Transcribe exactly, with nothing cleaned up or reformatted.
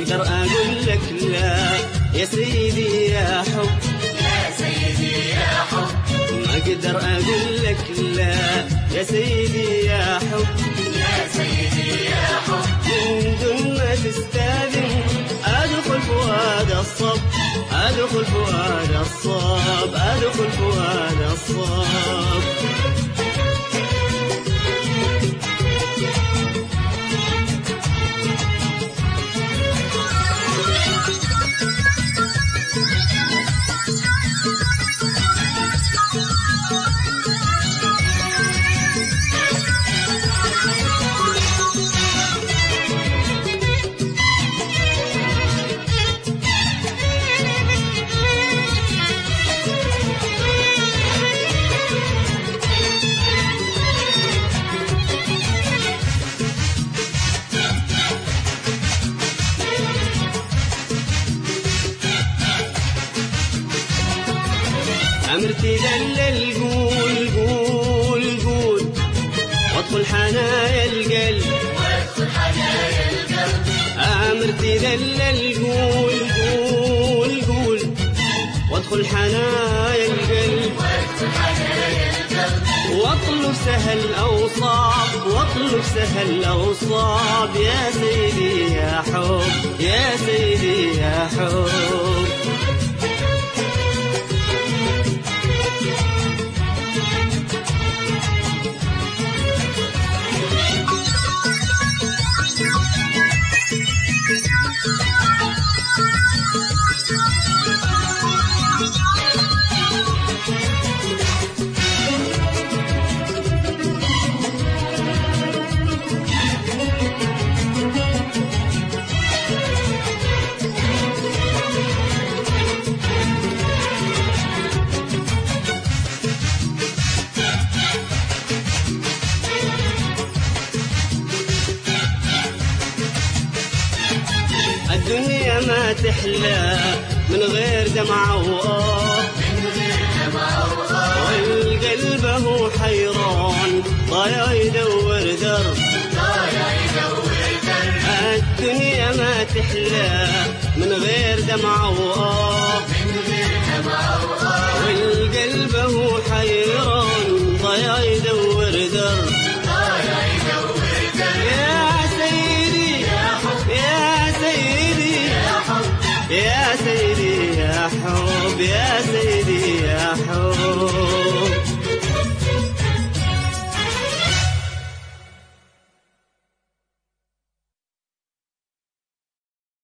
اقدر اقول لك لا يا سيدي يا حب، يا سيدي يا حب، ما اقدر اقول لك لا يا سيدي يا حب، يا سيدي يا حب. من دون ما تستاذن ادخل فؤاد الصب، ادخل فؤاد الصب، ادخل فؤاد الصب. أمرتي دلل قول قول قول وادخل حنايا القلب، وادخل حنايا القلب. أمرتي دلل قول قول قول وادخل حنايا القلب، وادخل حنايا القلب. واطلب سهل أو صعب، واطلب سهل أو صعب يا سيدي يا حب، يا سيدي يا حب. الدنيا ما تحلى من غير دمعة وآه، من غير دمعة وآه. والقلب هو حيران ضايع يدور درب، ضايع يدور درب. الدنيا ما تحلى من غير دمعة وآه، من غير دمعة وآه. والقلب هو حيران ضايع يدور درب، ضايع يدور درب. يا سيدي يا حب، يا سيدي يا حب، يا سيدي يا حب، يا سيدي يا حب.